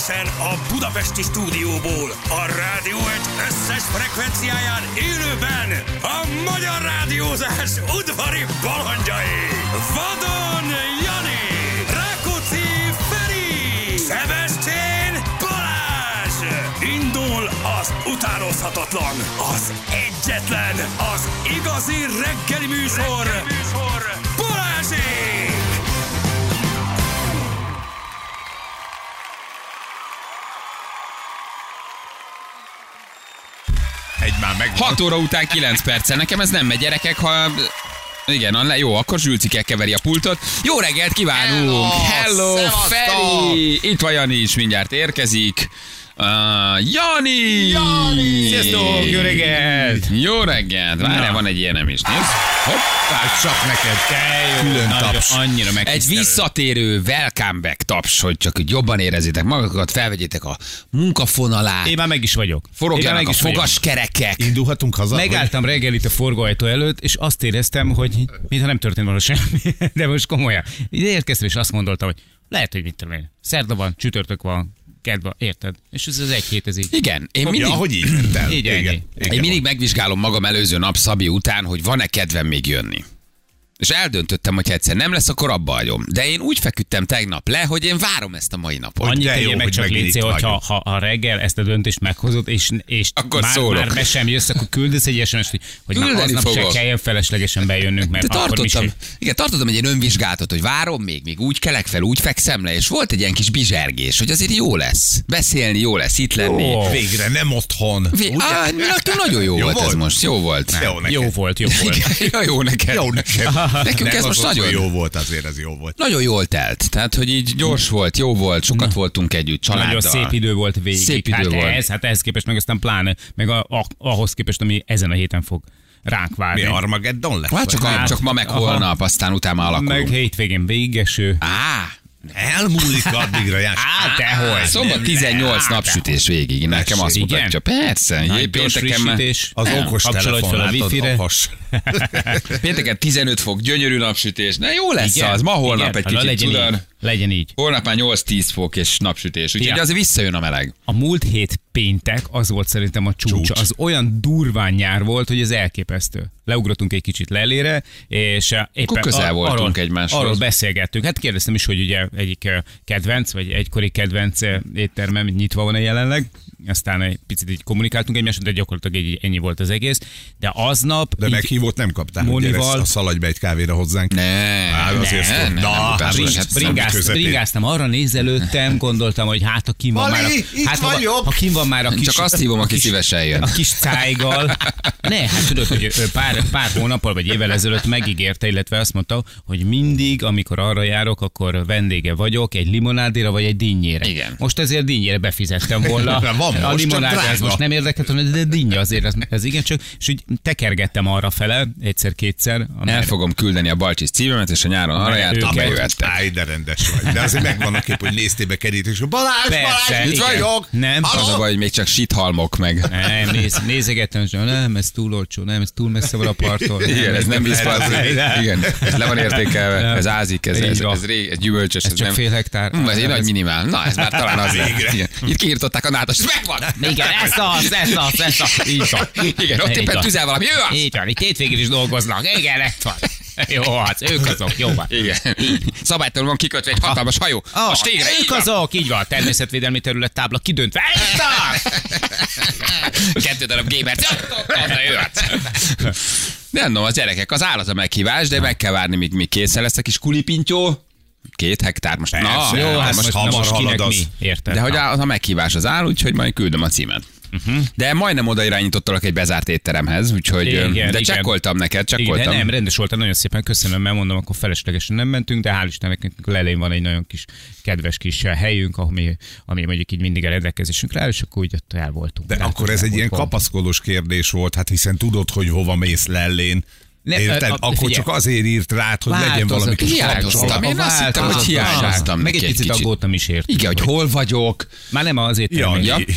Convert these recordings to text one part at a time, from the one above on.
Személyesen a budapesti stúdióból, a rádió egy összes frekvenciáján élőben a magyar rádiózás udvari balandjai. Vadon Jani, Rákóczi Feri, Szebestén Balázs. Indul az utánozhatatlan, az egyetlen, az igazi reggeli műsor, Balázsék! Már meg 6 óra után 9 perccel. Nekem ez nem megy, gyerekek, ha... Igen, jó, akkor Zsülcike keveri a pultot. Jó reggelt kívánunk! Hello Feri! Itt van Jani is, mindjárt érkezik. Jani! Sziasztok, jó reggelt! Jó reggelt! Várjál, van egy ilyenem is, nézd. Hoppá, csak neked kell. Külön taps. Annyira egy visszatérő welcome back taps, hogy csak jobban érezzétek magatokat, felvegyétek a munkafonalát. Én már meg is vagyok. Forogjanak a fogaskerekek. Indulhatunk haza? Megálltam reggel itt a forgóajtó előtt, és azt éreztem, hogy mintha nem történt volna semmi. De most komolyan. Ide érkeztem, és azt gondoltam, hogy lehet, hogy mit tudom én. Szerda van, csütörtök van, kedva, érted? És ez az egy hét, ez így. Igen, én mindig... hogy így ment el. Igen. Én mindig megvizsgálom magam előző nap Szabi után, hogy van-e kedvem még jönni. És eldöntöttem, hogy egyszer nem lesz, akkor abba hagyom. De én úgy feküdtem tegnap le, hogy én várom ezt a mai napot. Annyit tegyél meg csak légy, hogyha ha reggel ezt a döntést meghozod, és akkor már be sem jössz, akkor küldesz egy SMS-t, hogy már aznap se kelljen feleslegesen bejönnünk, mert akkor tartottam egy ilyen önvizsgálatot, hogy várom még úgy kelek fel, úgy fekszem le, és volt egy ilyen kis bizsergés, hogy azért jó lesz. Beszélni jó lesz, itt lenni. Végre nem otthon. Nagyon jó volt ez most. Jó volt. Jó volt. Jó neked. Jó nekem. Nekünk ez most nagyon jó volt, azért ez jó volt. Nagyon jól telt. Tehát, hogy így gyors volt, jó volt, sokat voltunk együtt, családdal. Nagyon szép idő volt végig. Szép idő volt. Ehhez képest meg aztán pláne, meg ahhoz képest, ami ezen a héten fog ránk várni. Mi Armageddon lesz? Csak ma meg holnap, aztán utána alakulunk. Meg hétvégén végeső. Elmúlik addigra, Jás. Dehogy. Szombat 18 napsütés végig. Nekem azt mutatja. Persze. Pénteken az okos telefon a wifi-re. Pénteken 15 fok, gyönyörű napsütés. Na jó lesz az. Ma holnap egy kicsit tudod. Legyen így. Holnap már 8-10 fok és napsütés. Úgyhogy azért visszajön a meleg. A múlt hét péntek az volt szerintem a csúcs. Az olyan durván nyár volt, hogy ez elképesztő. Leugrottunk egy kicsit lelére, és éppen közel voltunk egymáshoz. Arról beszélgettünk. Hát kérdeztem is, hogy ugye egyik kedvenc, vagy egykori kedvenc éttermem nyitva van jelenleg. Aztán egy picit így kommunikáltunk egymással, de gyakorlatilag ennyi volt az egész. De aznap... De meghívót nem kaptál, Mónival... a szaladj be egy kávéra hozzánk. Bringáztam, arra nézelődtem, gondoltam, hogy hát, ha kim van már... Ha kim van már a kis... Csak azt hívom, aki szívesen jön. A kis cájgal. Hát tudod, hogy pár hónappal vagy évvel ezelőtt megígérte, illetve azt mondta, hogy mindig, amikor arra járok, akkor vendége vagyok, egy limonádéra vagy egy dinnyére. Igen. Most ezért dinnyére befizettem volna. A limonádé ez most nem érdekelt, de dinnye azért ez igen, csak és úgy tekergettem arra fele, egyszer-kétszer. El fogom küldeni a Balcsis címemet, és a nyáron arra jártam, bejöttem. Áj, de rendes vagy. De azért megvan a kép, hogy néztél be kerítés, és Balázs, itt vagyok! Nem. Az a baj, hogy még csak sithalmok meg. Nem, nézegettem, és nem, ez túl olcsó, nem, ez túl messze van a parttól. Igen, ez nem vízparti. Igen, ez le van értékelve, ez ázik, ez gyümölcsös. Ez csak fél hektár. Ez egy nagy minimál. Na, ez már talán az. Itt kiírtották a nátas, megvan! Igen, ez az. Így van. Igen, ott éppen tüzel valami, ő az! Így van, itt hétvégén is dolgoznak. Igen, ez van. Jó, az, ők azok, jó van. Igen. Szabálytalanul van kikötve egy hatalmas hajó. A stégre, ők azok, így van. Természetvédelmi terület tábla kidöntve. 2 darab gébert. Nem, no, az gyerekek, az állat a meghívás, de meg kell várni, míg készen lesz a kis kulipintyó. 2 hektár most. Na, jó, hát most hamar halad az. Érted. De hogy a meghívás az áll, úgyhogy majd küldöm a címet. De majdnem oda irányítottalak egy bezárt étteremhez, úgyhogy de csekkoltam neked, Igen, nem, rendes voltál, nagyon szépen köszönöm, mert mondom, akkor feleslegesen nem mentünk, de hál' Istennek elején van egy nagyon kis kedves kis helyünk, ami mondjuk így mindig a rendelkezésünkre áll, és akkor úgy ott el voltunk. De akkor ez egy ilyen kapaszkodós kérdés volt, hát hiszen tudod, hogy hova mész Lellén. Érted? Akkor csak azért írt rád, hogy legyen valami kis hiányoztam. Én azt hittem, hogy hiányoztam. Meg egy picit aggódtam is érte. Igen, hogy hol vagyok. Már nem az étteremért.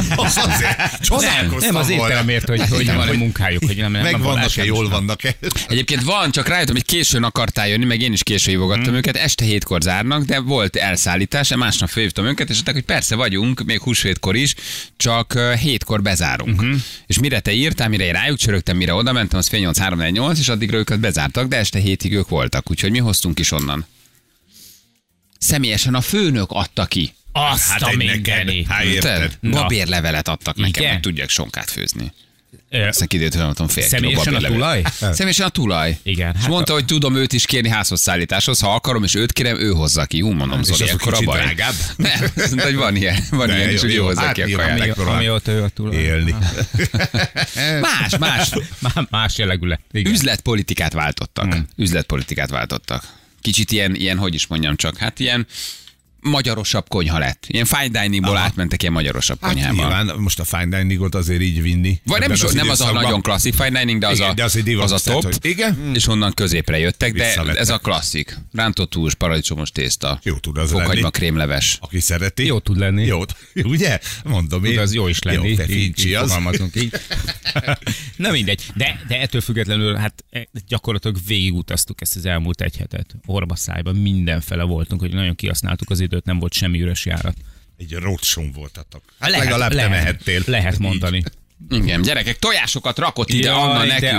Nem az étteremért, hogy van-e munkájuk, hogy nem megvannak-e, jól vannak-e. Egyébként van, csak rájöttem, hogy későn akartál jönni, meg én is későn hívogattam őket. Este 7-kor zárnak, de volt elszállítás, másnap felhívtam őket, és mondták, hogy persze vagyunk, még húsvétkor is, csak 7-kor bezárunk. És mire te írtál, mire én rájuk csörögtem, mire oda mentem, az fél 8, és addigra őket bezártak, de este 7-ig ők voltak, úgyhogy mi hoztunk is onnan. Személyesen a főnök adta ki. Azt a mindenit. Babérlevelet adtak nekem, hogy tudjak sonkát főzni. Aztán kiderült, hogy nem tudom, fél kiló Személyesen a tulaj? Személyesen a tulaj. Igen. És mondta, hogy tudom őt is kérni házhoz szállításhoz, ha akarom, és őt kérem, ő hozza ki. Mondom, Zoli, akkor a baj. Drágább? Nem, azt mondta, hogy van ilyen is, hogy ő hozza ki a kaját. Amióta ő a tulaj. Élni. Más jellegű lett. Üzletpolitikát váltottak. Kicsit ilyen, hogy is mondjam csak, hát ilyen magyarosabb konyha lett. Ilyen fine diningból átmentek ilyen magyarosabb konyhába. Nyilván most a fine diningot azért így vinni. Vagy nem az a nagyon klasszik fine dining, de az a top. Igen. És onnan középre jöttek, de ez a klasszik. Rántott hús, paradicsomos tészta. Jó tud az fokhagyma, lenni. krémleves. Aki szereti. Jó tud lenni. Jó, ugye? Mondom én. Az jó is lenni. Jó, te fincsi az. Így. Na mindegy. De ettől függetlenül hát gyakorlatilag végigutaztuk ezt az elmúlt egy hetet. Orbaszájban mindenfele voltunk, hogy nagyon kihasználtuk az időt, nem volt semmi üres járat. Egy roadson voltatok. Legalább te mehettél. Lehet mondani. Igen, gyerekek, tojásokat rakott ide Anna nekünk.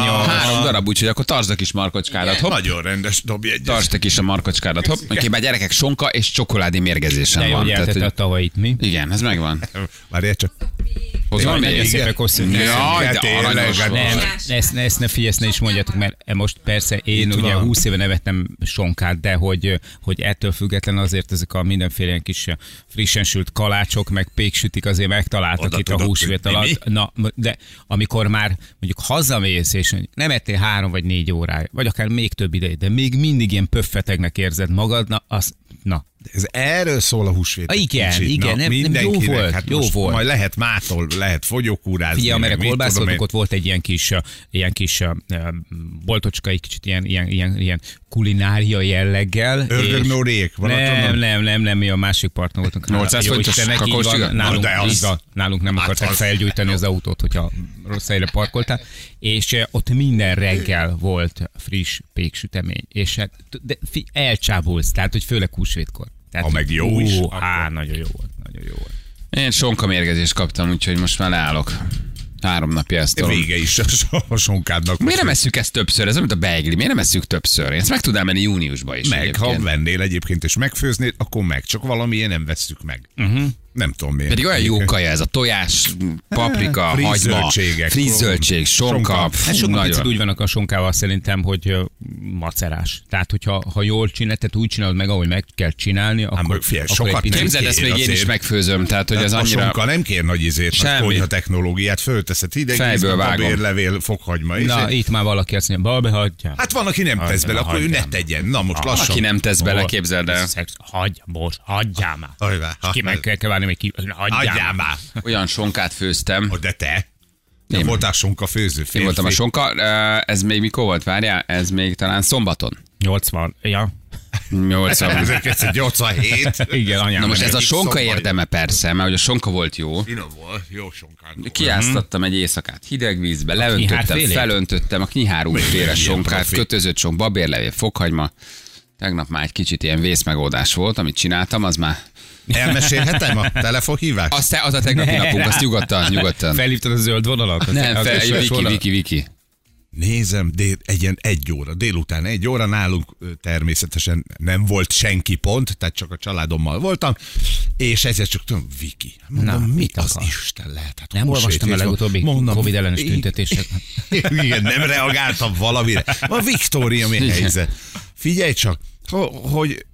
3 darab, úgyhogy akkor tartsd a kis markocskádat. Hopp. Nagyon rendes, dobj egyet. Tartsd a kis a markocskádat. Hopp. Oké, már gyerekek, sonka és csokoládé mérgezésen van. De jó, hogy a tavait, mi? Igen, ez megvan. Várjál csak. Hozom még? Nagyon szépen köszönjük. Jaj, de aranyos. Nem, ezt ne figyelsz, ne is mondjátok, mert most persze én itt ugye van. 20 éve nevettem sonkát, de hogy ettől független azért ezek a mindenféle ilyen kis frissen sült kalácsok, meg péksütik azért megtaláltak Oda itt a tudod húsvét kötni, alatt. Na, de amikor már mondjuk hazamész, és nem ettél 3 vagy 4 órája, vagy akár még több ideig, de még mindig ilyen pöffetegnek érzed magad, na. Ez erről szól a húsvét. Igen, nem jó volt. Hát jó volt. Majd lehet mától, lehet fogyókúrázni. Figyelj, amire kolbászoltunk, ott volt egy ilyen kis boltocska, egy kicsit ilyen kulinária jelleggel. Ördögnórék van Nem, mi a másik partner voltunk. 800 forintos kakóscsiga? Nálunk nem akarták felgyújtani az autót, hogyha rossz helyre parkoltál. És ott minden reggel volt friss péksütemény. És hát elcsábulsz, tehát hogy főleg húsvétkor. Ha meg jó is. Nagyon jó volt. Én sonka mérgezést kaptam, úgyhogy most már leállok. 3 napja ezt tolom. Vége is a sonkádnak. Miért nem esszük ezt többször? Ez olyan, mint a beigli. Miért nem esszük többször? Én ezt meg tudnám menni júniusba is. Meg, egyébként. ha vennél egyébként és megfőznéd, akkor meg. Csak valamilyen nem vesszük meg. Nem tudom miért. Pedig olyan jó kaja ez a tojás, paprika, hagyma, friss zöldség, sonka. Hát sokan picit úgy vannak a sonkával szerintem, hogy macerás. Tehát, hogyha jól csinálod, tehát úgy csinálod meg, ahogy meg kell csinálni, akkor sokat képzeld, ezt még én is megfőzöm. Tehát, hogy az annyira... A sonka nem kér nagy nagy konyha technológiát, fölteszed hideg, babérlevél, fokhagyma. Na, itt már valaki azt mondja, balbe hagyjál. Hát van, aki nem tesz bele, akkor ő ne tegyen. Na most lassan. Aki nem tesz bele, képzeld el. Hagyjál már. Ki meg kell várni, még ki... Hagyjál már. Olyan sonkát főztem. De te? Te voltál sonka főző férfi. Én voltam a sonka. Ez még mikor volt? Várjál, ez még talán szombaton. 80. Ja. 1987. Igen, anyám. Na most ez a sonka érdeme persze, mert hogy a sonka volt jó. Finom volt, jó sonkát. Kiáztattam egy éjszakát hideg vízbe, leöntöttem, felöntöttem a knyihárúféle sonkát, kötözött sonk, babérlevél, fokhagyma. Tegnap már egy kicsit ilyen vészmegoldás volt, amit csináltam, az már... Elmesélhetem a telefonhívást? Az a tegnapi napunk, azt nyugodtan. Felhívtad a zöld vonalat? Nem, Viki. Nézem, egy óra, délután 1 óra, nálunk természetesen nem volt senki pont, tehát csak a családommal voltam, és ezért csak tudom, Viki. Mondom, mit az Isten lehet? Hát nem olvastam a legutóbbi Covid ellenes tüntetéseket. Igen, nem reagáltam valamire. A Viktória, mi helyzet? Figyelj csak,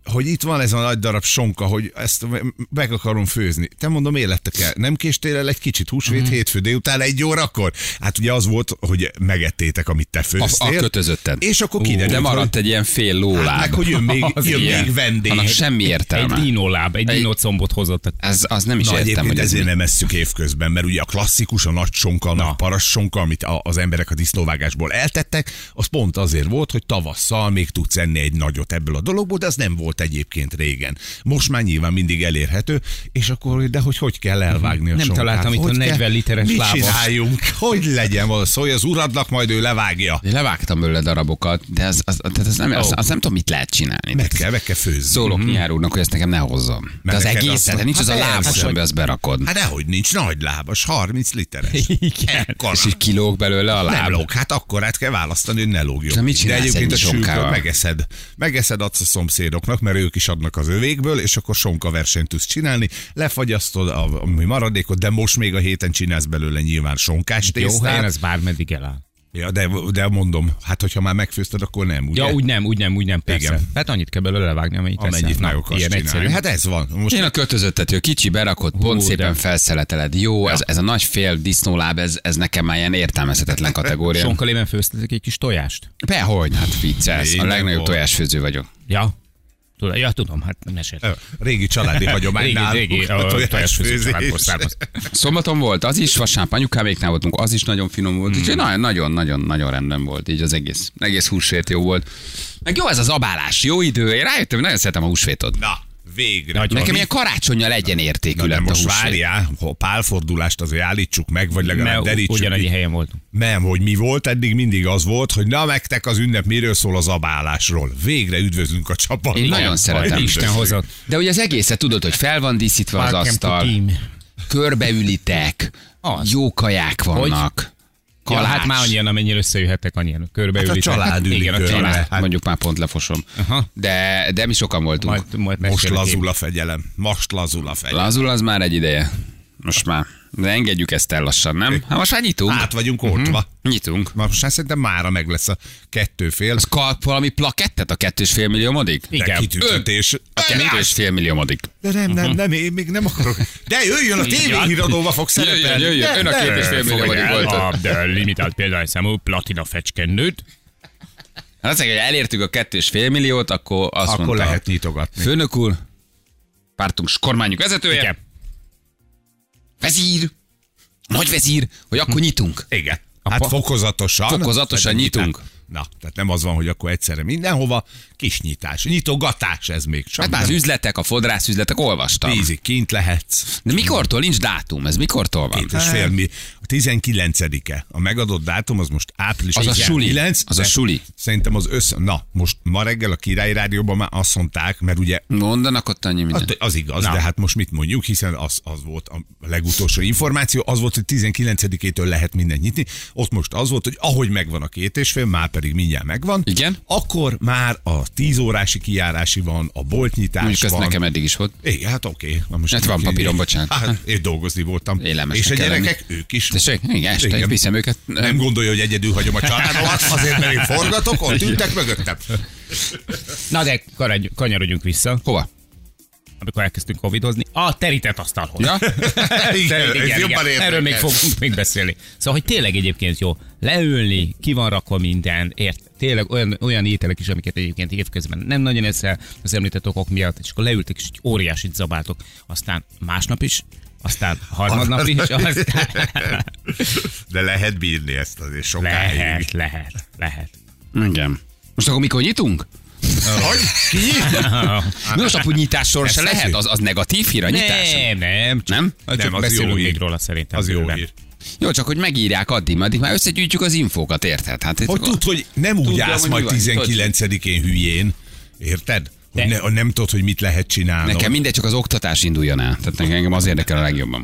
hogy itt van ez a nagy darab sonka, hogy ezt meg akarom főzni. Te mondom, élettek el. Nem késtél el egy kicsit húsvét hétfő délután 1 órakor? Hát ugye az volt, hogy megettétek, amit te főztél. A kötözötted. És akkor kiderült, de maradt egy ilyen fél lóláb. Hát meg, hogy jön még vendég. Annak semmi értelme. Egy dinóláb, egy dinócombot hozott. Az nem is Na, értem, hogy ezért nem esszük évközben, mert ugye a klasszikus, a nagy sonka, a nagy paras sonka, amit az emberek a disznóvágásból eltettek, az pont azért volt, hogy tavasszal még tudsz enni egy nagyot ebből a dologból, de az nem volt egyébként régen. Most már nyilván mindig elérhető, és akkor, de hogy kell elvágni a Nem sonkát? találtam itt a 40 literes lábas. Mit csináljunk? Hogy legyen? Szólj az uradnak, majd ő levágja. Én levágtam belőle darabokat, de az nem tudom, mit lehet csinálni. Meg kell főzni. Szólok Nyár úrnak, hogy ezt nekem ne hozzam. De az egész, tehát nincs az a lábas, amiben azt berakod. Hát dehogy nincs nagy lábas, 30 literes. Igen. És így kilóg belőle a láb. Nem lóg, hát akkor át kell választani, hogy ne lógjon. De mit De csinálsz egyébként a ennyi sülköt sonkával? megeszed, adsz a szomszédoknak, mert ők is adnak az övékből, és akkor sonka versenyt tudsz csinálni, lefagyasztod a maradékot, de most még a héten csinálsz belőle nyilván sonkás Jó helyen tésztát. ez bármeddig eláll. Ja, de mondom, hát hogyha már megfőzted, akkor nem, ugye? Ja, úgy nem, persze. Igen. Hát annyit kell belőle levágni, amennyit meg akarsz ilyen csinálni. egyszerű. Hát ez van. Most Én a kötözöttet, hogy kicsi berakod, pont szépen de. felszeleteled. Jó, ez a nagy fél disznóláb, ez nekem már ilyen értelmezhetetlen kategória. Sonkalében főztetek egy kis tojást? Behogy, hát viccelsz. A Én legnagyobb nem tojásfőző vagyok. Ja, tudom, hát meséltem. régi családi hagyománynál. Régi, a tojásfőző családból származ. Szombaton volt, az is, vasárnap anyukáméknál voltunk, az is nagyon finom volt. Úgyhogy nagyon rendben volt, így az egész húsvét jó volt. Meg jó ez az abálás, jó idő. Én rájöttem, hogy nagyon szeretem a húsvétot. Na, végre. Nekem ilyen karácsonnyal legyen értékű Na, de lett a most húsvét. várjál, ha pálfordulást azért állítsuk meg, vagy legalább Mert derítsük. ugyanannyi helyen voltunk. Nem, hogy mi volt, eddig mindig az volt, hogy na nektek az ünnep miről szól, az abálásról. Végre üdvözlünk a csapatban. Én nagyon szeretem. Isten hozott. De ugye az egészet tudod, hogy fel van díszítve az Welcome to asztal, team. körbeülitek, Az. jó kaják vannak. Ja, Kalács. hát már annyian, amennyire összejöhettek, annyian körbeülitek. Hát a család ülik Igen, a körbe. család. Hát- Mondjuk már pont lefosom. Aha. De mi sokan voltunk. Majd Most mesélek én. lazul a fegyelem. Most lazul a fegyelem. Lazul az már egy ideje. Most már. De engedjük ezt el lassan, nem? Hát most már nyitunk. Át vagyunk oltva. Nyitunk. Most már szerintem mára meg lesz a 2,5. Az kap valami plakettet a 2,5 milliómodig? Igen. De kitüntetés. A 2,5 milliómodig. De nem, én még nem akarok. De jöjjön a tévéhíradóba fog szerepelni. Jöjjön. Ön a 2,5 milliómodig volt. A limitált példányszámú platina fecskendőt. Hát azt mondja, hogy elértük a 2,5 milliót, akkor azt Akkor mondta lehet nyitogatni. főnök úr, pártunk kormányunk vezetője, Igen. vezír, nagy vezír, hogy akkor nyitunk. Igen. Hát fokozatosan. Fokozatosan nyitunk. Na, tehát nem az van, hogy akkor egyszerre mindenhova, kis nyitás, nyitogatás ez még csak. Hát már az üzletek, a fodrászüzletek, olvastam. 10-ig kint lehetsz. De mikortól nincs dátum? Ez mikortól van? 2,5 millió. A 19-e. A megadott dátum az most április Az a 19, suli. Az a de suli. Szerintem az Na, most ma reggel a Király Rádióban már azt mondták, mert ugye Mondanak ott annyi minden. az igaz, de hát most mit mondjuk, hiszen az volt a legutolsó információ, az volt, hogy 19-től lehet mindent nyitni, ott most az volt, hogy ahogy megvan a 2,5, már pedig mindjárt megvan, Igen. akkor már a 10 órási kijárási van, a boltnyitás Mondjuk ezt van. nekem eddig is volt. Igen, hát oké. Na most Hát van papírom, bocsánat. Hát, én dolgozni voltam. Élemesnek És a kell gyerekek, ők is. Tessék, igen, este Igen. viszem őket. Nem gondolja, hogy egyedül hagyom a családomat, azért mert én forgatok, ott ültek mögöttem. Na de kanyarodjunk vissza, Hova? amikor elkezdtünk covidozni. A terített asztalhoz. Ja? Igen, ez jobban érdekel. Erről még fogunk még beszélni. Szóval, hogy tényleg egyébként jó leülni, ki van rakva minden, tényleg olyan ételek is, amiket egyébként évközben nem nagyon eszel az említett okok miatt, és akkor leültek és egy óriásit zabáltok, aztán másnap is, aztán harmadnap is, aztán... De lehet bírni ezt azért sokáig. Lehet. Igen. Most akkor mikor nyitunk? Hogy? Ki? Most a nyitás sor se Ezt lehet? teszi? Az negatív hír a nyitás? Nem? Nem? Nem, Csak az beszélünk jó még hír. róla szerintem. Az jó bőven. hír. Jó, csak hogy megírják addig már összegyűjtjük az infókat, érted? Hát Hogy tudd, hogy nem úgy Tudja, állsz hogy majd mi van, 19-én hülyén. Érted? Hogy nem tudod, hogy mit lehet csinálni. Nekem mindegy, csak az oktatás induljon el. Tehát engem az érdekel a legjobban.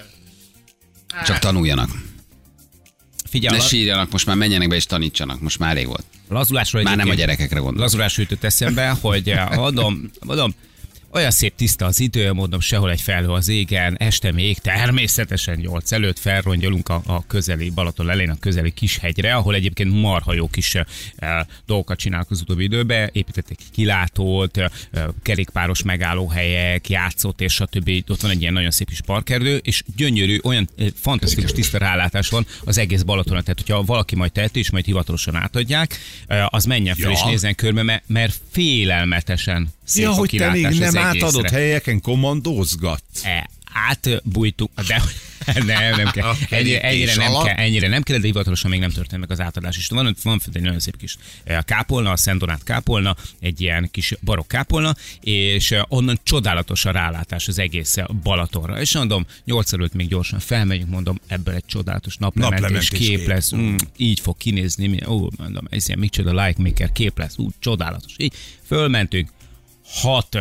Csak tanuljanak. Figyelj, Ne sírjanak, most már menjenek be és tanítsanak. Most már elég volt. lazulásról Már nem a egyébként- gyerekekre gondolok. Lazulás jutott eszembe, hogy mondom, Olyan szép tiszta az idő, mondom, sehol egy felhő az égen, este még természetesen 8 előtt felrongyolunk a közeli Balaton elején, a közeli Kishegyre, ahol egyébként marha jó kis dolgokat csinálnak az utóbbi időben, építettek kilátót, kerékpáros megállóhelyek, játszott és stb. Ott van egy ilyen nagyon szép kis parkerdő, és gyönyörű, olyan fantasztikus tiszta rálátás van az egész Balatonon. Tehát, hogyha valaki majd teheti, és majd hivatalosan átadják, az menjen fel és nézzen körbe, mert félelmetesen szép a hogy te kilátás még az nem egészre. átadott helyeken kommandózgatsz. Átbújtuk, de nem kell. Ennyire nem kell, de hivatalosan még nem történt meg az átadás. És van egy nagyon szép kis kápolna, a Szent Donát kápolna, egy ilyen kis barokk kápolna, és onnan csodálatos a rálátás az egész Balatonra. És mondom, 8 előtt még gyorsan felmegyünk, mondom, ebből egy csodálatos naplementés kép lesz. Így fog kinézni. Mondom, ez ilyen micsoda like maker kép lesz. Csodálatos. Így fölmentünk. 6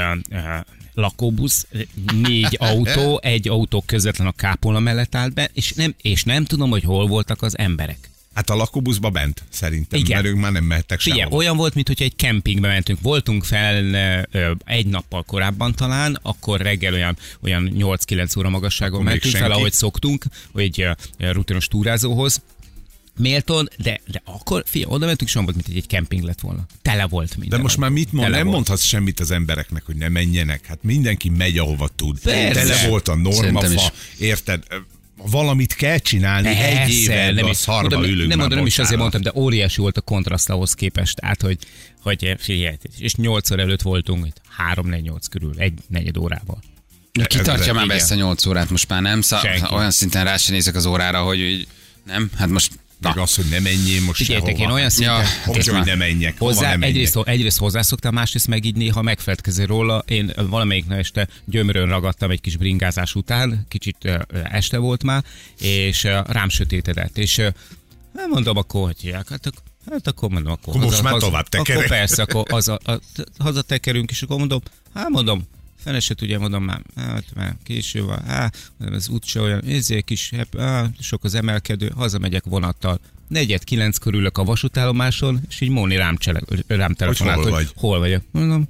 lakóbusz, 4 autó, egy autó közvetlen a kápolna mellett állt be, és nem tudom, hogy hol voltak az emberek. Hát a lakóbuszba bent, szerintem, igen. Mert ők már nem mehettek sehova. Igen, olyan volt, mintha egy kempingbe mentünk. Voltunk fel egy nappal korábban talán, akkor reggel olyan 8-9 óra magasságon akkor mentünk fel, ahogy szoktunk, hogy rutinos túrázóhoz. Mélton, de akkor, oda mentünk, sem volt, mint egy kemping lett volna. Tele volt minden. De most már mit mond? Nem mondhatsz semmit az embereknek, hogy ne menjenek. Hát mindenki megy, ahova tud. Persze. Tele volt a normafa, érted? Valamit kell csinálni, egy éve a szarba ülünk. Nem is azért mondtam, de óriási volt a kontraszt ahhoz képest. Tehát, hogy figyelj, és 8 óra előtt voltunk, 3-4-8 körül, 1-4 órával. Ki tartja már be ezt a 8 órát most már, nem? Olyan szinten rá sem nézek az órára, hogy nem? Hát most meg az, hogy ne menjél most figyeljetek, én olyan szinten... hogy nem menjek, egyrészt hozzászoktam, másrészt meg így néha megfeledkezni róla. Én valamelyik este gyömrön ragadtam egy kis bringázás után, kicsit este volt már, és rám sötétedett. És mondom, akkor hogy hívják? Hát akkor mondom, akkor most már tovább tekerek. Akkor persze, akkor hazatekerünk, és akkor mondom, feleset ugye mondom már késő van, az út se olyan, ezért kis, sok az emelkedő, hazamegyek vonattal. 4-9 körülök a vasútállomáson, és így Móni rám telefonált, hogy hol vagyok. Mondom,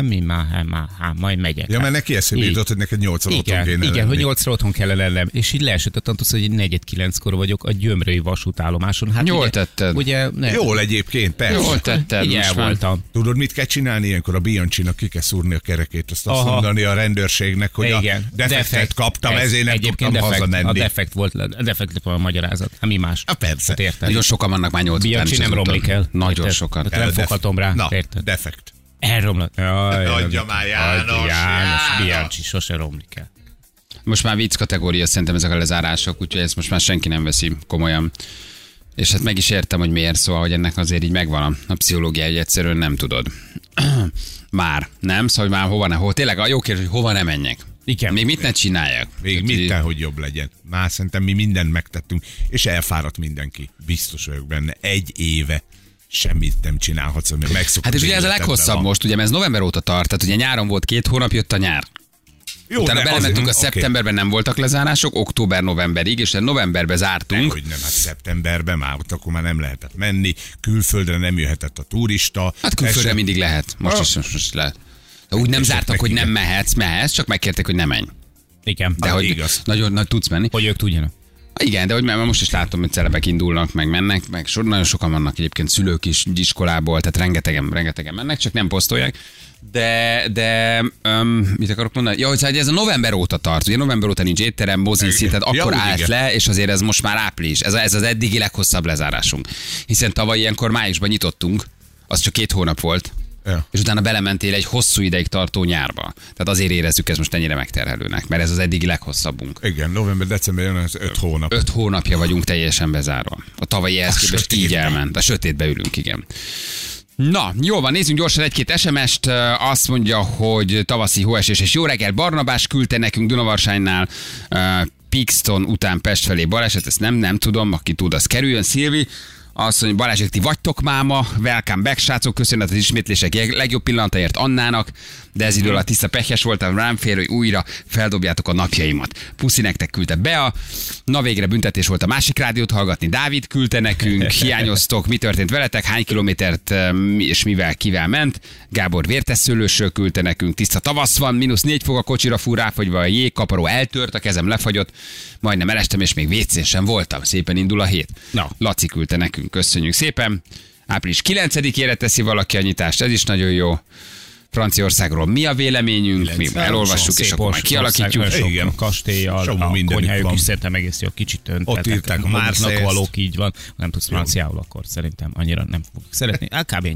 majd megyek. Ja, mert neki eszébe jutott, hogy neked 8-ra otthon kéne lenni. Igen, hogy 8-ra otthon kellene lennem. És így leesett a tantusz, hogy 4-9-kor vagyok a Gyömrői vasútállomáson. Hát jól tetted. Ugye, jól egyébként, persze. Jól tetted. Így el voltam. Tudod, mit kell csinálni ilyenkor? A Biancsinak ki kell szúrni a kerekét, azt mondani a rendőrségnek, hogy igen, a defektet kaptam, ezért nem tudtam hazamenni. A defekt volt a magyarázat. Hát mi más? Persze. Nagyon sokan vannak már 8 után. Biancsi nem romlik el. Nagyon sokan. Nem foghatom rá. Na, defekt. Elromlott. Adja már János. Biancsi sose romlik el. Most már vicc kategória szerintem ezek a lezárások, úgyhogy ezt most már senki nem veszi komolyan. És hát meg is értem, hogy miért, szóval, hogy ennek azért így megvan a pszichológia, hogy egyszerűen nem tudod. Már, nem? Szóval már tényleg a jó kérdés, hogy hova ne menjek. Igen. Még mit ne csináljak? Még minden, hogy jobb legyen. Már szerintem mi mindent megtettünk, és elfáradt mindenki. Biztos vagyok benne. 1 éve semmit nem csinálhatsz, mert megszokott. Hát és ugye ez a leghosszabb most, ugye ez november óta tart, tehát ugye nyáron volt 2 hónap, jött a nyár. Jó, utána belementünk a szeptemberben, nem voltak lezárások, október-novemberig, és novemberben zártunk. Hogy nem, hát szeptemberben már, ott akkor már nem lehetett menni, külföldre nem jöhetett a turista. Hát külföldre mindig lehet, most is lehet. De úgy nem zártak, hogy nem mehetsz, csak megkérték, hogy ne menj. Igen. De hogy igaz. Nagyon nagy tudsz menni. Hogy ők tudjanak. Igen, de hogy most is látom, hogy celebek indulnak, meg mennek, meg nagyon sokan vannak egyébként szülők is iskolából, tehát rengetegen mennek, csak nem posztolják. De mit akarok mondani? Ja, hogy ez a november óta tart, ugye november óta nincs étterem, mozi, tehát akkor állt le, és azért ez most már április. Ez az eddigi leghosszabb lezárásunk. Hiszen tavaly ilyenkor májusban nyitottunk, az csak 2 hónap volt. Ja. És utána belementél egy hosszú ideig tartó nyárba. Tehát azért érezzük ezt most ennyire megterhelőnek, mert ez az eddigi leghosszabbunk. Igen, november-december jön az 5 hónap. 5 hónapja vagyunk teljesen bezárva. A tavalyi ehhez képest így elment. A sötétbe ülünk, igen. Na, jól van, nézzünk gyorsan 1-2 SMS-t. Azt mondja, hogy tavaszi hóesés és jó reggel. Barnabás küldte nekünk Dunavarsánynál Pixton után Pest felé baleset, ezt nem tudom, aki tud, az kerüljön. Szilvi, Azt mondja, Balázsék, ti vagytok máma, welcome back, srácok, köszönet az ismétlések legjobb pillanataért Annának, de ez idő alatt tiszta pehjes voltam, rám fér, hogy újra feldobjátok a napjaimat. Puszi nektek küldte Bea, na végre büntetés volt a másik rádiót hallgatni, Dávid küldte nekünk, hiányoztok, mi történt veletek, hány kilométert és mivel, kivel ment, Gábor vértesszőlősről küldte nekünk, tiszta tavasz van, -4 fok a kocsira fúr ráfagyva, a jégkaparó eltört, a kezem lefagyott, majdnem elestem, és még WC-n sem voltam, szépen indul a hét. Na. Laci küldte nekünk, köszönjük szépen. Április 9-ére teszi valaki a nyitást, ez is nagyon jó. Franciaországról mi a véleményünk, mi elolvassuk, és akkor majd kialakítjuk. Igen. A kastélyjal, Csomó a mindenük konyhájuk van. is szerintem egész jó, kicsit Ott írták a Marseille-t. valók, így van. Nem tudsz franciául, akkor szerintem annyira nem fogok szeretni. Kb.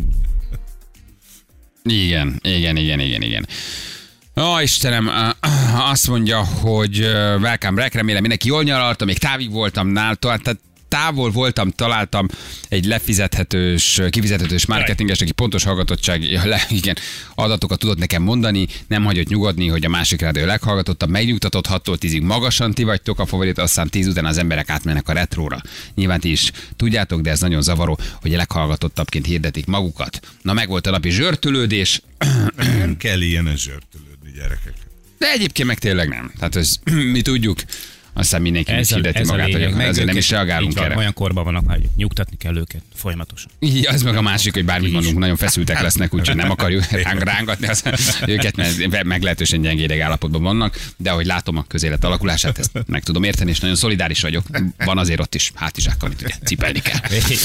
Igen. Ó, Istenem, azt mondja, hogy welcome back, remélem mindenki jól nyaralta, még távig voltam tehát távol voltam, találtam egy kifizethetős marketinges, aki pontos hallgatottság, adatokat tudott nekem mondani, nem hagyott nyugodni, hogy a másik rádió leghallgatottabb, megnyugtatott 6-tól 10-ig magasan, ti vagytok a favorit, aztán 10 után az emberek átmennek a retróra. Nyilván ti is tudjátok, de ez nagyon zavaró, hogy a leghallgatottabbként hirdetik magukat. Na, meg volt a napi zsörtölődés. Nem kell ilyen zsörtölődni, gyerekek. De egyébként meg tényleg nem. Tehát mi tudjuk, aztán mindenki hirdeti magát, hogy ezért nem is reagálunk erre. Olyan korban vannak, hogy nyugtatni kell őket folyamatosan. Így, az meg a másik, hogy bármit mondunk, nagyon feszültek lesznek, úgyhogy nem akarjuk rángatni őket, mert meglehetősen gyenge ideg állapotban vannak, de ahogy látom a közélet alakulását, ezt meg tudom érteni, és nagyon szolidáris vagyok. Van azért ott is hátizsák, amit ugye cipelni kell.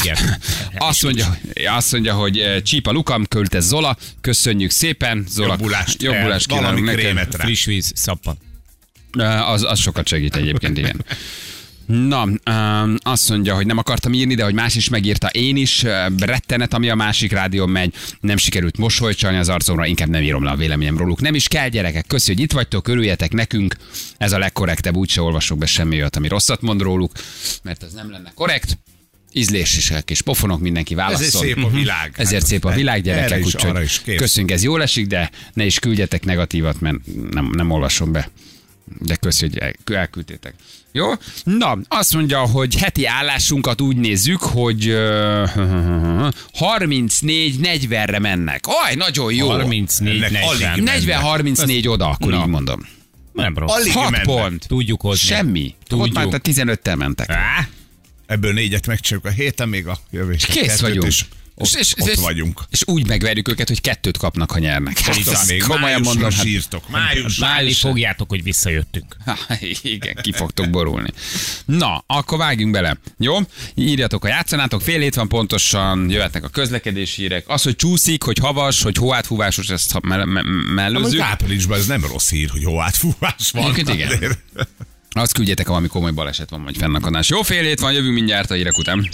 Azt mondja, hogy Csípa Lukam, küldte Zola, köszönjük szépen. Zola, jobbulást kívánunk neked. Friss víz, szappan. Az sokat segít egyébként, igen. Na, azt mondja, hogy nem akartam írni, de hogy más is megírta, én is. Rettenet, ami a másik rádión megy. Nem sikerült mosolyt csalni az arcomra, inkább nem írom le a véleményem róluk. Nem is kell, gyerekek, köszi, hogy itt vagytok, örüljetek nekünk. Ez a legkorrektebb, úgyse olvasok be semmi olyat, ami rosszat mond róluk, mert ez nem lenne korrekt. Ízlésesek és pofonok, mindenki válaszol. Ezért szép a világ. Ezért szép a világ, gyerekek, úgyhogy köszönjük, ez jól esik, de ne is küldjetek negatívat, mert nem olvasom be. De köszönjük, hogy elküldtétek. Jó? Na, azt mondja, hogy heti állásunkat úgy nézzük, hogy 34-40-re mennek. Aj, nagyon jó. 40-34 oda, akkor így mondom. Nem rossz. 6 pont. Tudjuk hozni. Semmi. Ott már 15-tel mentek. Ebből 4-et megcsináljuk a héten, még a jövő héten kész vagyunk. Ott vagyunk. És úgy megverjük őket, hogy 2 kapnak, ha nyernek. Még komolyan mondom, sírtok. Május fogjátok, hogy visszajöttünk. Igen, ki fogtok borulni. Na, akkor vágjunk bele. Jó? Írjatok, ha játszanátok, fél hét van pontosan, jöhetnek a közlekedési hírek. Az, hogy csúszik, hogy havas, hogy hóátfúvásos, ezt mellőzzük. Áprilisban ez nem rossz hír, hogy hóátfúvás van. Igen. Azt küldjetek, ha valami komoly baleset van, vagy fennakadás. Jó, fél hét van, jövünk mindjárt a hírek után.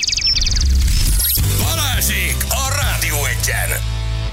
Balázsék a Rádió Egyen!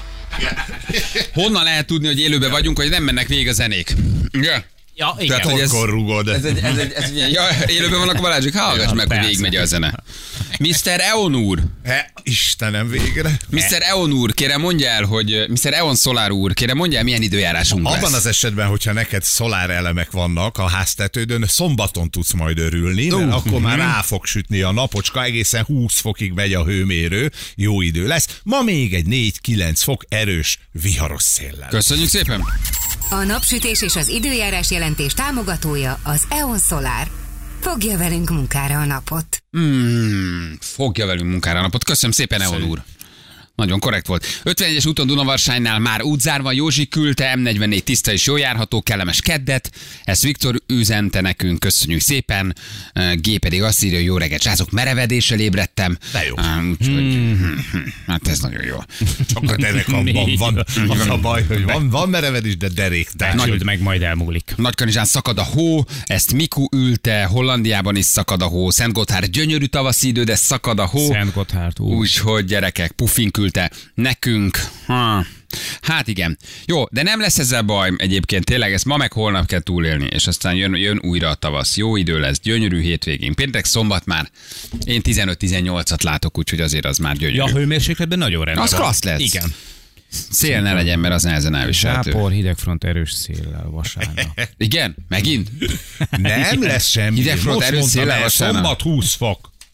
Honnan lehet tudni, hogy élőben vagyunk, hogy nem mennek végig a zenék? Ja. Ja, igen. Tehát, hogy Akkor rugod. ez élőben vannak a Balázsék, hallgass meg, hogy végigmegy a zene. Mr. Eon úr. Istenem, végre. Mr. Eon úr, kérem mondja el, hogy Mr. Eon Solar úr, kérem mondja el, milyen időjárásunk lesz. Abban az esetben, hogyha neked szolár elemek vannak a háztetődön, szombaton tudsz majd örülni, mert akkor már rá fog sütni a napocska, egészen 20 fokig megy a hőmérő, jó idő lesz. Ma még egy 4-9 fok erős, viharos széllel. Köszönjük szépen. A napsütés és az időjárás jelentés támogatója az EON Solar. Fogja velünk munkára a napot. Fogja velünk munkára a napot. Köszönöm szépen, Eon úr. Nagyon korrekt volt. 51-es úton Dunavarsánynál már útzárva, Józsi küldte, M44 tiszta és jól járható, kellemes keddet. Ezt Viktor üzente nekünk, köszönjük szépen. G pedig azt írja, jó reggelt, srácok, merevedéssel ébredtem. De jó. Úgyhogy, hát ez nagyon jó. Csak a derekamban van. Az a baj, hogy van merevedés, de deréktár. Becsüld meg, majd elmúlik. Nagykanizsán szakad a hó, ezt Miku ülte, Hollandiában is szakad a hó, Szentgotthárd gyönyörű tavaszi idő, de szakad a hó. Szentgotthárd, úgyhogy gyerekek, Puffin küldte nekünk. Hát igen. Jó, de nem lesz ezzel baj egyébként, tényleg ezt ma meg holnap kell túlélni, és aztán jön újra a tavasz. Jó idő lesz, gyönyörű hétvégén. Péntek, szombat már én 15-18-at látok, úgyhogy azért az már gyönyörű. Ja, a hőmérsékletben nagyon rendben. Az klassz lesz. Igen. Szél ne legyen, mert az nehezen elviselhető. Zápor, hidegfront, erős széllel vasárnap. Igen? Megint? Nem lesz semmi. Hidegfront, Most erős mondtam széllel el, vasárnap. szombat 20 fok.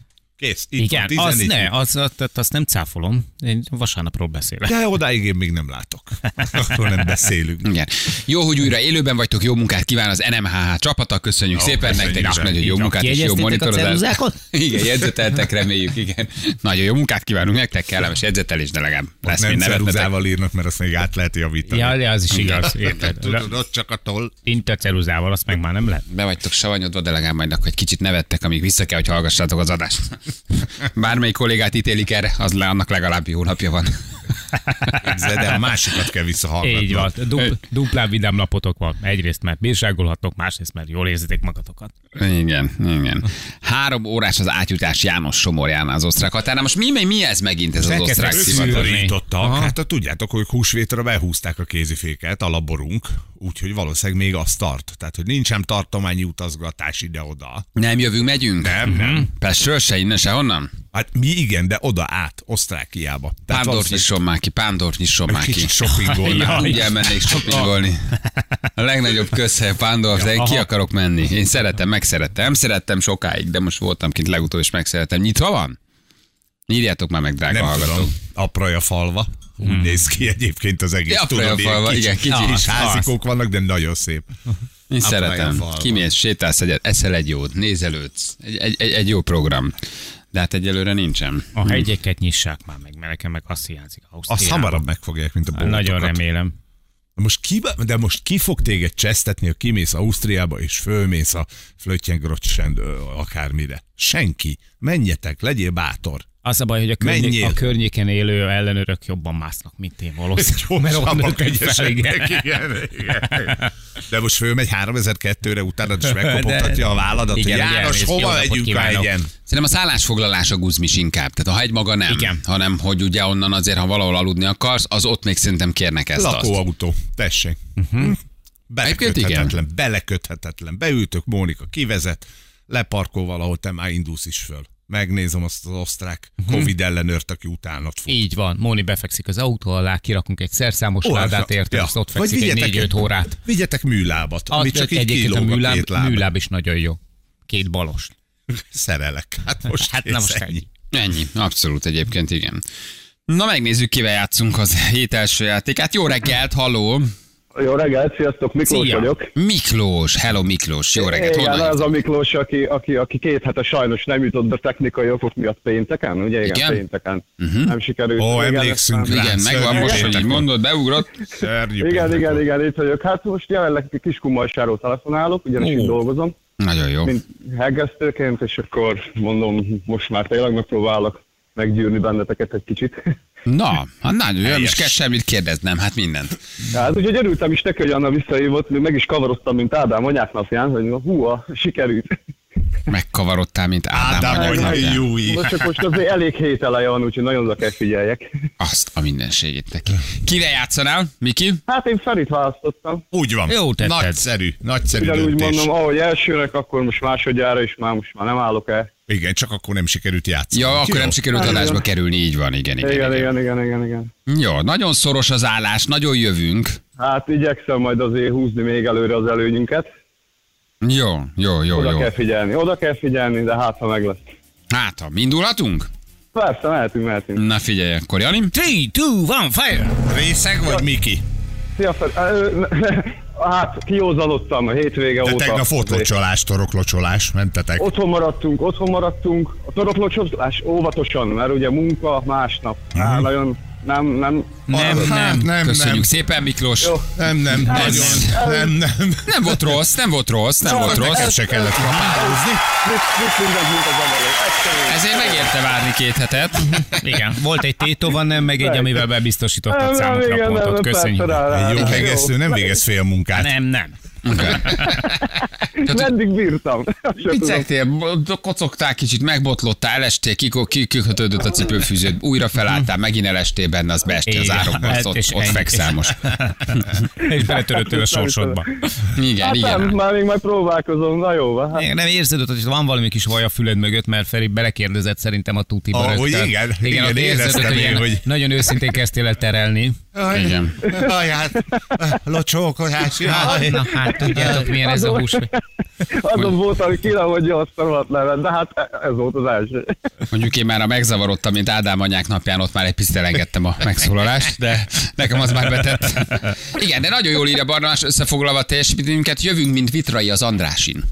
Kész. Itt Igen, van, 14 azt nem cáfolom. Én vasárnapról beszélek. De odáig én még nem látok. Akkor nem beszélünk. Igen. Jó, hogy újra élőben vagytok, jó munkát kíván az NMHH csapata, köszönjük szépen köszönjük nektek, és szépen. nagyon jó munkát, és jó monitorozást. Igen, jegyzeteltek, reméljük, igen. Nagyon jó munkát kívánunk nektek, kellemes jegyzetelés, de legalább lesz Nem mind nevetnetek. ceruzával írnak, mert azt még át lehet javítani. Ja, az is igaz. Érted? Tudod, ott csak a toll. Interceruzával, azt meg már nem lehet. Be vagytok savanyodva, de legalább majd akkor egy kicsit nevettek, amíg vissza kell, hogy hallgassátok az adást. Bármelyik kollégát ítélik erre, annak legalább jó napja van. De a másikat kell visszahallgatni. Így van. Duplán vidám napotok van. Egyrészt, mert bírságolhattok, másrészt, mert jól érzitek magatokat. Igen. 3 órás az átjutás János Somorjánál az osztrák határnál. Most mi ez megint, ez az osztrák szivatar? Hát tudjátok, hogy húsvétra behúzták a kéziféket, a laborunk, úgyhogy valószínűleg még az tart. Tehát, hogy nincsen tartományi utazgatás ide-oda. Nem jövünk, megyünk? Nem. Pestről se, innen se, honnan? Hát mi igen, de oda át, Osztrákiába. Pándort nyisson már ki. Kicsit shoppingolni. Úgy elmennék shoppingolni. A legnagyobb közhely Pándorf, de én ki akarok menni. Én megszerettem. Nem szerettem sokáig, de most voltam kint legutóbb, és megszerettem. Nyitva van? Írjátok már meg, drága Nem hallgatók. tudom, Apraja falva. Úgy néz ki egyébként az egész. Apraja falva, igen, kis házikók vannak, de nagyon szép. Én Apraja szeretem. falva. Kimész, sétálsz egyet, eszel egy jót, nézelődsz. Egy jó program. De hát egyelőre nincsen. A hegyeket nyissák már meg, mert nekem meg azt hiányzik. Azt hamarabb megfogják, mint a boltokat. Nagyon remélem. De most ki fog téged csesztetni, ha kimész Ausztriába, és fölmész a Flötjengrottsend akármire? Senki. Menjetek, legyél bátor. Az a baj, hogy a környéken élő ellenőrök jobban másznak, mint én valószínűleg. Mert onnan fel, igen. De most fölmegy 3002-re, utána is megkopogtatja a válladat, hogy János, hova megyünk a hegyen? Szerintem a szállásfoglalás a guzmis inkább. Tehát a hegy maga nem, igen. Hanem hogy ugye onnan azért, ha valahol aludni akarsz, az ott még szerintem kérnek ezt. Lakóautó, tessék. Beleköthetetlen. Beültök, Mónika kivezet, leparkol valahol, te már indulsz is föl. Megnézem azt az osztrák Covid ellenőrt, aki utánat fut. Így van. Móni befekszik az autó alá, kirakunk egy szerszámos ládát érte, és ott fekszik egy 4-5 órát. Vigyetek műlábat, ami csak így kilóg a két láb. Műláb is nagyon jó. 2 balos. Szerelek. Hát most Ennyi. Abszolút egyébként, igen. Na megnézzük, kivel játszunk az hét első játékát. Jó reggelt, halló! Jó reggelt, sziasztok, Miklós vagyok. Miklós, hello Miklós, jó reggelt. Igen, az a Miklós, aki 2 hete sajnos nem jutott be technikai okok miatt pénteken, ugye? Igen, pénteken. Nem sikerült. Ó, emlékszünk rá. Igen, megvan most, hogy így mondod, beugrott. Igen, itt vagyok. Hát most jelenleg Kiskunmalsáról telefonálok, ugyanis itt dolgozom. Nagyon jó. Mint heggesztőként, és akkor mondom, most már tényleg megpróbálok meggyűrni benneteket egy kicsit. Na, hát nagyon jó, nem is kell semmit kérdeznem, hát mindent. Hát úgyhogy örültem is neki, hogy Anna visszahívott, meg is kavaroztam, mint Ádám anyák napján, hogy húha, sikerült. Megkavarodtál, mint Ádám anyák napján. Most azért elég hét eleje van, úgyhogy nagyon oda kell figyeljek. Azt a mindenségét neki. Kivel játszanál, Miki? Hát én Ferit választottam. Úgy van. Jó tetted. Nagyszerű Ugyanúgy döntés. mondom, ahogy elsőnek, akkor most másodjára is most már nem állok el. Igen, csak akkor nem sikerült játszani. Ja, akkor nem sikerült adásba kerülni, így van, igen. Jó, nagyon szoros az állás, nagyon jövünk. Hát igyekszem majd azért húzni még előre az előnyünket. Jó. Oda kell figyelni, de hát ha meg lesz. Hát, ha indulhatunk? Persze, mehetünk. Na figyelj, akkor Jani. 3, 2, 1, fire! Részeg vagy Miki? Szia, hát kiózanodtam a hétvége óta. De tegnap volt locsolás, toroklocsolás, mentetek. Otthon maradtunk. A toroklocsolás óvatosan, mert ugye munka másnap. Nagyon nem. Köszönjük szépen, Miklós. Jó. Nem. Nem volt rossz. Nekem se kellett kapálózni. Mindent, mint az avaló. Ezért megérte várni 2 hetet. Igen, volt egy tétova, nem meg egy, amivel bebiztosítottad számunkra pontot. Köszönjük. Egy jó hegesztő nem végez fél munkát. Nem. Meddig bírtam? Viccegtél, kocogtál kicsit, megbotlottál, elestél, kikötődött a cipőfűződ, újra felálltál, megint elestél benne, az beestél az árokba, ott fekszel most. És beletöröttél a sorsodba. Igen. Már még majd próbálkozom, na jó. Hát. Nem érzed, hogy van valami kis vaj a füled mögött, mert Feri belekérdezett szerintem a tutiba. Igen, érzed, éreztem én, hogy... Nagyon őszintén kezdtél el terelni. Igen. Aját, locsókolás, jaj. Na hát, tudjátok milyen ez a hús. Azon voltam, hogy kilahodja azt a rohadt levet, de hát ez volt az első. Mondjuk én már a megzavarodtam, mint Ádám anyák napján, ott már egy picit elengedtem a megszólalást, de nekem az már betett. Igen, de nagyon jól írja Barnabás összefoglalva a teljesítményünket, jövünk, mint Vitrai az Andrásin.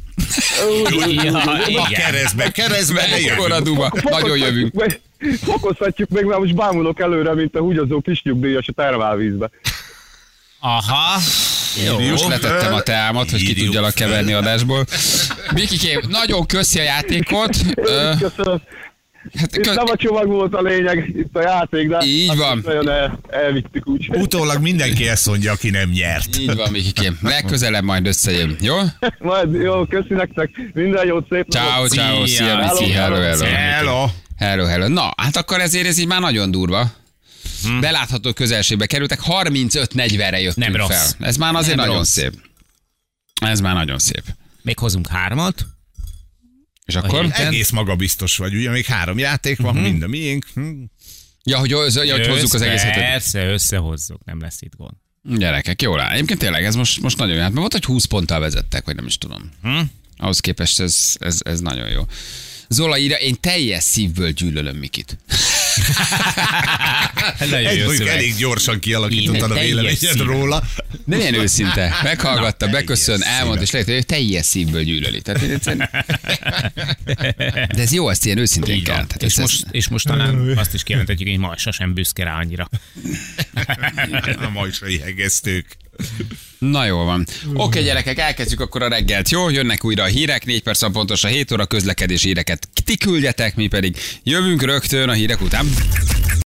A keresztbe, ne jövünk. Duba. Nagyon jövünk. Fokozhatjuk meg, mert most bámulok előre, mint a húgyozó kisnyugdíjas a termálvízbe. Aha. Most letettem a teámat, hogy ki tudjalak keverni adásból. Mikikém, nagyon köszi a játékot. Köszönöm. Hát, Itt nem a csomag volt a lényeg, itt a játék, de így van. Nagyon elvittük úgy. Utólag mindenki ezt mondja, aki nem nyert. Így van, Mikikém. Legközelebb majd összejön, jó? Majd jó, köszi nektek. Minden jót, szép Ciao, ciao, szia, Miki, hello. Na, hát akkor ezért ez így már nagyon durva. Belátható közelségbe kerültek, 35-40-re jöttünk Nem fel. rossz. Ez már azért Nem nagyon rossz. szép. Ez már nagyon szép. Még hozunk 3-at. És akkor? Egész magabiztos vagy, ugye még 3 játék van, mind a miénk. Ja, hogy hozzuk az egészet. Persze, összehozzuk, nem lesz itt gond. Gyerekek, jól áll. Egyébként tényleg ez most nagyon jó. Hát mert volt, hogy 20 ponttal vezettek, vagy nem is tudom. Ahhoz képest ez nagyon jó. Zola írja, én teljes szívből gyűlölöm Mikit. Elég gyorsan kialakítottad a véleményed róla. Nem ilyen őszinte. Meghallgatta, beköszön, elmond, és lehet, hogy teljes szívből gyűlöli. De ez jó, ezt ilyen őszintén kell. És most talán azt is kijelentetjük, hogy ma sosem büszke rá annyira. A majsai hegesztők. Na jól van. Oké, gyerekek, elkezdjük akkor a reggelt. Jó, jönnek újra a hírek, 4 perc van pontosan 7 óra, közlekedési híreket ti küldjetek, mi pedig jövünk rögtön a hírek után.